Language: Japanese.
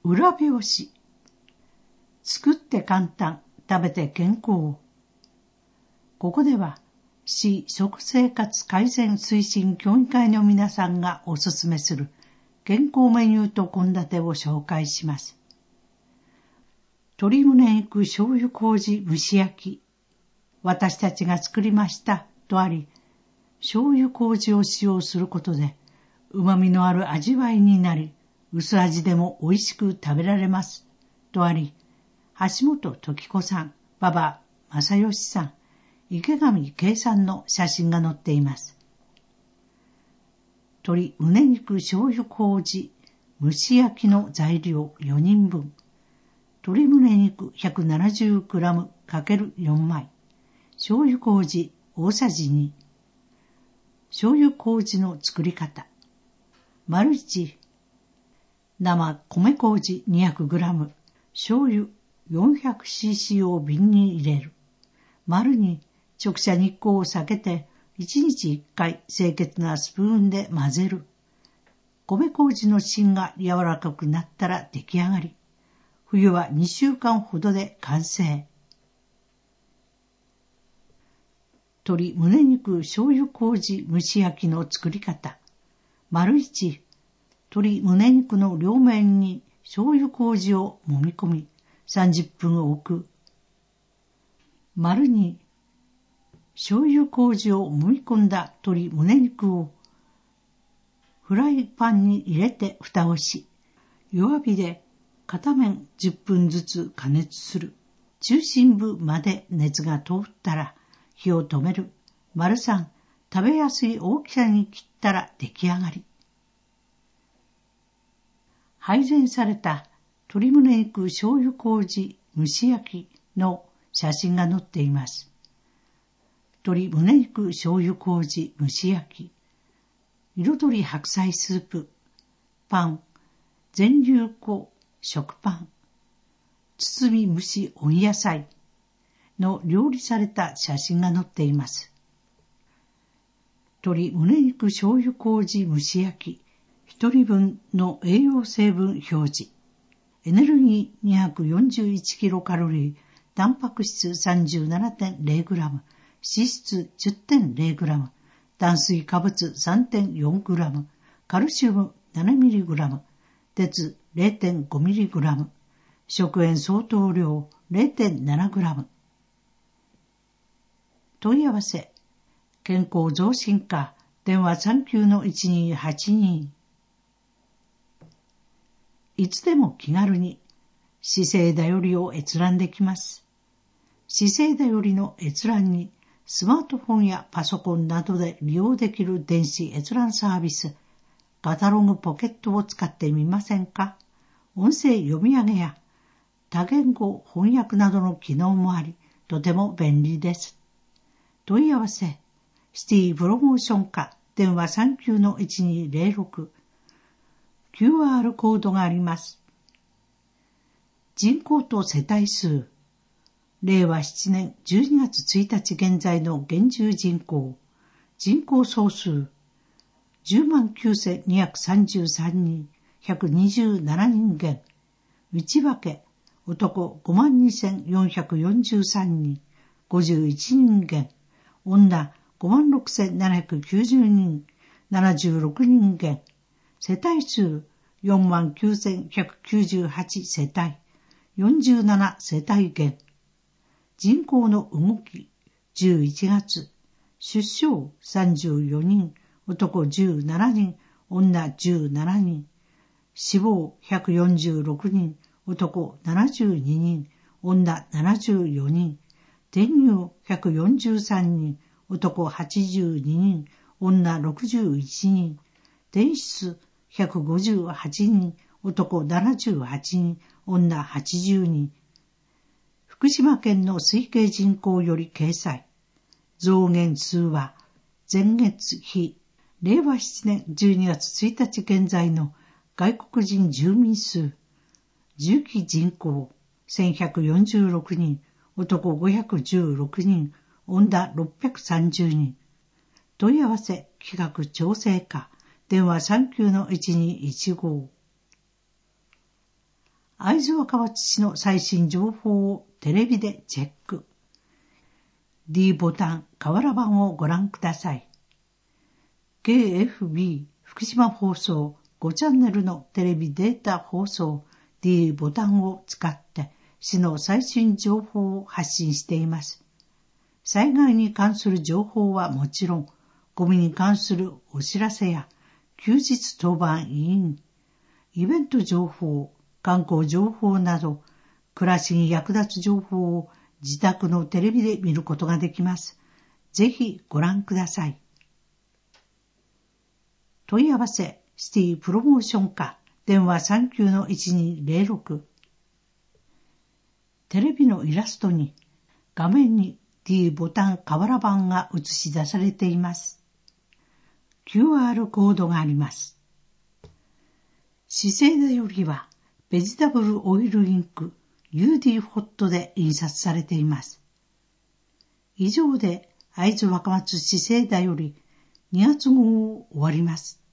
裏表紙。作って簡単、食べて健康。ここでは、市食生活改善推進協議会の皆さんがおすすめする健康メニューと献立を紹介します。鶏胸肉醤油麹蒸し焼き。私たちが作りましたとあり、醤油麹を使用することで、旨味のある味わいになり、薄味でも美味しく食べられますとあり、橋本時子さん、馬場正義さん、池上圭さんの写真が載っています。鶏胸肉醤油麹蒸し焼きの材料4人分。鶏胸肉 170g×4 枚。醤油麹大さじ2。醤油麹の作り方。丸1、生米麹 200g、醤油 400cc を瓶に入れる。丸2、直射日光を避けて1日1回清潔なスプーンで混ぜる。米麹の芯が柔らかくなったら出来上がり。冬は2週間ほどで完成。鶏胸肉醤油麹蒸し焼きの作り方。丸1、鶏胸肉の両面に醤油麹を揉み込み30分置く。丸2、醤油麹を揉み込んだ鶏胸肉をフライパンに入れて蓋をし、弱火で片面10分ずつ加熱する。中心部まで熱が通ったら火を止める。丸3、食べやすい大きさに切ったら出来上がり。配膳された鶏胸肉醤油麹蒸し焼きの写真が載っています。鶏胸肉醤油麹蒸し焼き。彩り白菜スープ。パン。全粒粉食パン。包み蒸し温野菜の料理された写真が載っています。鶏胸肉醤油麹蒸し焼き。1人分の栄養成分表示。エネルギー 241kcal、タンパク質 37.0g、脂質 10.0g、炭水化物 3.4g、カルシウム 7mg、鉄 0.5mg、食塩相当量 0.7g。問い合わせ、健康増進課、電話 39-1282。いつでも気軽に姿勢だよりを閲覧できます。姿勢だよりの閲覧にスマートフォンやパソコンなどで利用できる電子閲覧サービス、カタログポケットを使ってみませんか？音声読み上げや多言語翻訳などの機能もあり、とても便利です。問い合わせ、シティプロモーション課、電話 39-1206。QR コードがあります。人口と世帯数。令和7年12月1日現在の現住人口。人口総数。109,233人、127人減。内訳。男52,443人、51人減。女56,790人、76人減。世帯数 49,198 世帯、47世帯減。人口の動き、11月。出生34人、男17人、女17人。死亡146人、男72人、女74人。転入143人、男82人、女61人。転出158人、男78人、女80人。福島県の推計人口より掲載。増減数は前月比、令和7年12月1日現在の外国人住民数。住基人口1146人、男516人、女630人。問い合わせ企画調整課。電話 39-1215。 会津若松市の最新情報をテレビでチェック。D ボタン、瓦版をご覧ください。KFB 福島放送5チャンネルのテレビデータ放送 D ボタンを使って市の最新情報を発信しています。災害に関する情報はもちろん、ゴミに関するお知らせや休日当番委員、イベント情報、観光情報など、暮らしに役立つ情報を自宅のテレビで見ることができます。ぜひご覧ください。問い合わせ、シティプロモーション課、電話 39-1206。テレビのイラストに、画面に D ボタン瓦版が映し出されています。QR コードがあります。資生堂よりは、ベジタブルオイルインク UD ホットで印刷されています。以上で会津若松市政だより2月号を終わります。